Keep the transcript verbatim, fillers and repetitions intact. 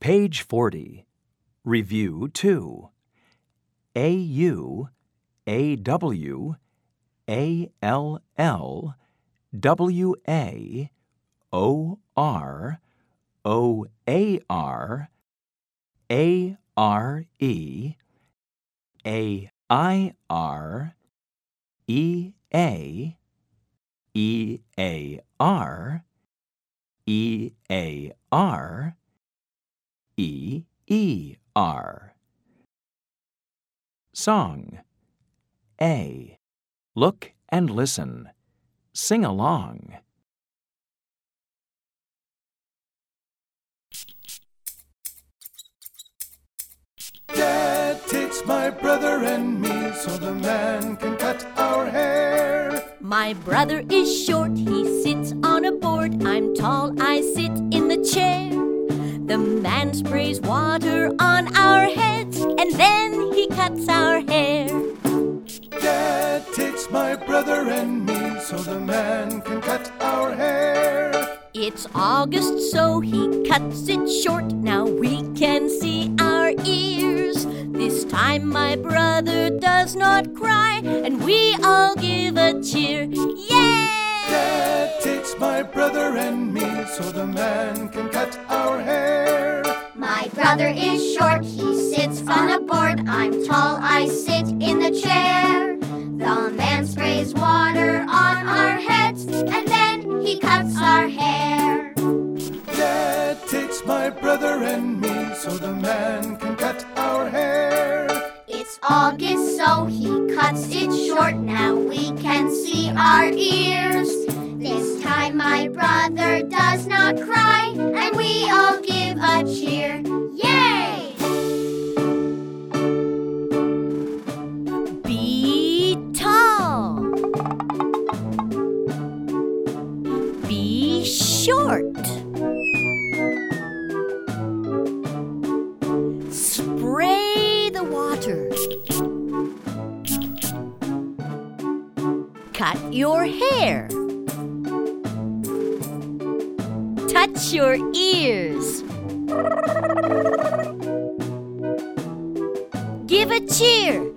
Page forty. Review two. A U, A W, A L L, W A, O R, O A R, A R E, A I R, E A, E A R, E A R, E E R. Song. A. Look and listen. Sing along. Dad takes my brother and me so the man can cut our hair. My brother is short, he sits on a board. I'm tall, I sit in the chair. The man sprays water on our heads and then he cuts our hair. Dad takes my brother and me so the man can cut our hair. It's August, so he cuts it short. Now we can see our ears. This time my brother does not cry, and we all give a cheer. Yay! Dad takes my brother and me so the man can cut our hair. My brother is short, he sits on a board. I'm tall, I sit in the chair. The man sprays water on our heads, and then he cuts our hair. Dad takes my brother and me so the man can cut our hair. It's August, so he cuts it short. Now we can see our ears. This time my brother does not cry, and we all give a cheer. Yay! Be tall. Be short. Spray the water. Cut your hair. Touch your ears. Give a cheer.